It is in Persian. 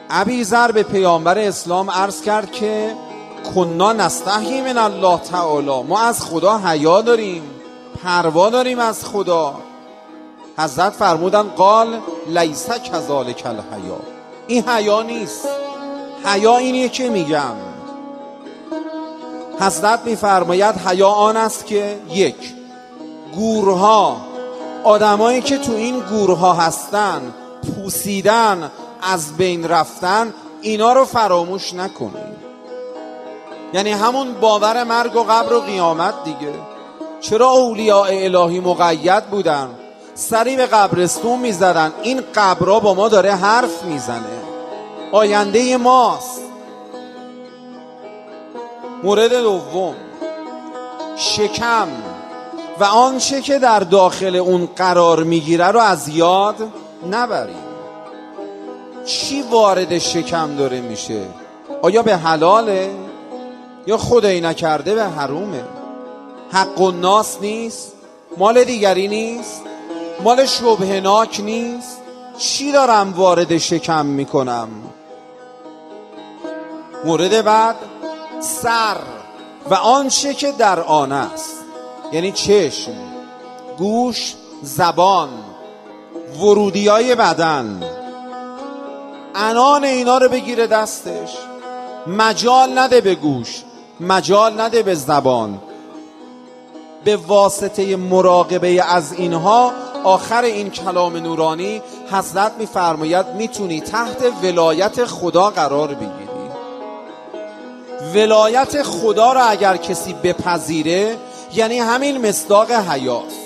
ابیذر به پیامبر اسلام عرض کرد که کنا نستحیی من الله تعالی، ما از خدا حیا داریم، پروا داریم از خدا. حضرت فرمودن قال لیس کذالک الحیا، این حیا نیست، حیا اینیه که میگم. حضرت میفرماید حیا آن است که یک، گورها، آدمایی که تو این گورها هستن، پوسیدن، از بین رفتن، اینا رو فراموش نکنی. یعنی همون باور مرگ و قبر و قیامت دیگه. چرا اولیاء الهی مقید بودن؟ سری به قبرستون میزدن. این قبرها با ما داره حرف میزنه، آینده ماست. مورد دوم، شکم و آنچه که در داخل اون قرار میگیره رو از یاد نبریم. چی وارد شکم داره میشه؟ آیا به حلاله یا خدایی نکرده به حرومه؟ حق الناس نیست؟ مال دیگری نیست؟ مال شبهناک نیست؟ چی دارم وارد شکم میکنم؟ مورد بعد، سر و آنچه که در آن است، یعنی چشم، گوش، زبان، ورودیای بدن. عنان اینا رو بگیره دستش، مجال نده به گوش، مجال نده به زبان. به واسطه مراقبه از اینها، آخر این کلام نورانی حضرت میفرماید میتونی تحت ولایت خدا قرار بگیری. ولایت خدا را اگر کسی بپذیره، یعنی همین مصداق حیاست.